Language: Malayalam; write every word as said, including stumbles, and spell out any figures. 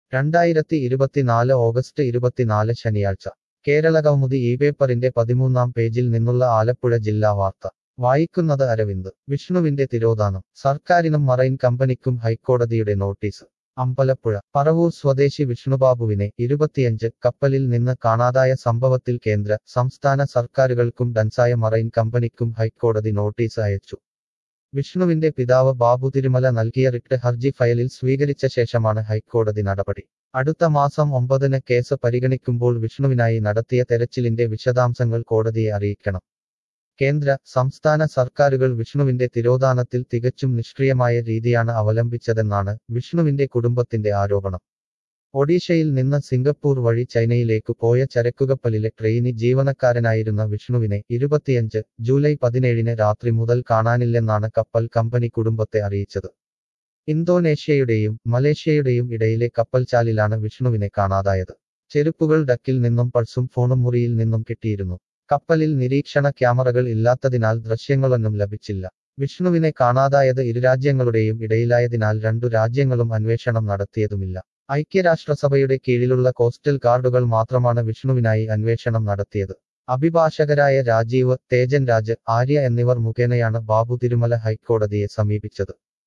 രണ്ടായിരത്തി ഇരുപത്തിനാല് ഓഗസ്റ്റ് ഇരുപത്തിനാല് ശനിയാഴ്ച കേരളകൗമുദി ഈ പേപ്പറിന്റെ പതിമൂന്നാം പേജിൽ നിന്നുള്ള ആലപ്പുഴ ജില്ലാ വാർത്ത വായിക്കുന്നത് അരവിന്ദ്. വിഷ്ണുവിന്റെ തിരോധാനം സർക്കാരിനും മറൈൻ കമ്പനിക്കും ഹൈക്കോടതിയുടെ നോട്ടീസ്. അമ്പലപ്പുഴ പറവൂർ സ്വദേശി വിഷ്ണുബാബുവിനെ ഇരുപത്തിയഞ്ച് കപ്പലിൽ നിന്ന് കാണാതായ സംഭവത്തിൽ കേന്ദ്ര സംസ്ഥാന സർക്കാരുകൾക്കും ഡൻസായ മറൈൻ കമ്പനിക്കും ഹൈക്കോടതി നോട്ടീസ് അയച്ചു. വിഷ്ണുവിന്റെ പിതാവ് ബാബു തിരുമല നൽകിയ റിട്ട് ഹർജി ഫയലിൽ സ്വീകരിച്ച ശേഷമാണ് ഹൈക്കോടതി നടപടി. അടുത്ത മാസം ഒമ്പതിന് കേസ് പരിഗണിക്കുമ്പോൾ വിഷ്ണുവിനായി നടത്തിയ തെരച്ചിലിന്റെ വിശദാംശങ്ങൾ കോടതിയെ അറിയിക്കണം. കേന്ദ്ര സംസ്ഥാന സർക്കാരുകൾ വിഷ്ണുവിന്റെ തിരോധാനത്തിൽ തികച്ചും നിഷ്ക്രിയമായ രീതിയാണ് അവലംബിച്ചതെന്നാണ് വിഷ്ണുവിന്റെ കുടുംബത്തിന്റെ ആരോപണം. ഒഡീഷയിൽ നിന്ന് സിംഗപ്പൂർ വഴി ചൈനയിലേക്കു പോയ ചരക്കുകപ്പലിലെ ട്രെയിനി ജീവനക്കാരനായിരുന്ന വിഷ്ണുവിനെ ഇരുപത്തിയഞ്ച് ജൂലൈ പതിനേഴിന് രാത്രി മുതൽ കാണാനില്ലെന്നാണ് കപ്പൽ കമ്പനി കുടുംബത്തെ അറിയിച്ചത്. ഇന്തോനേഷ്യയുടെയും മലേഷ്യയുടെയും ഇടയിലെ കപ്പൽച്ചാലിലാണ് വിഷ്ണുവിനെ കാണാതായത്. ചെരുപ്പുകൾ ഡക്കിൽ നിന്നും പൾസും ഫോണും മുറിയിൽ നിന്നും കിട്ടിയിരുന്നു. കപ്പലിൽ നിരീക്ഷണ ക്യാമറകൾ ഇല്ലാത്തതിനാൽ ദൃശ്യങ്ങളൊന്നും ലഭിച്ചില്ല. വിഷ്ണുവിനെ കാണാതായത് ഇരുരാജ്യങ്ങളുടെയും ഇടയിലായതിനാൽ രണ്ടു രാജ്യങ്ങളും അന്വേഷണം നടത്തിയതുമില്ല. ഐക്യരാഷ്ട്രസഭയുടെ കീഴിലുള്ള കോസ്റ്റൽ ഗാർഡുകൾ മാത്രമാണ് വിഷ്ണുവിനായി അന്വേഷണം നടത്തിയത്. അഭിഭാഷകരായ രാജീവ്, തേജൻ രാജ്, ആര്യ എന്നിവർ മുഖേനയാണ് ബാബു തിരുമല ഹൈക്കോടതിയെ സമീപിച്ചത്.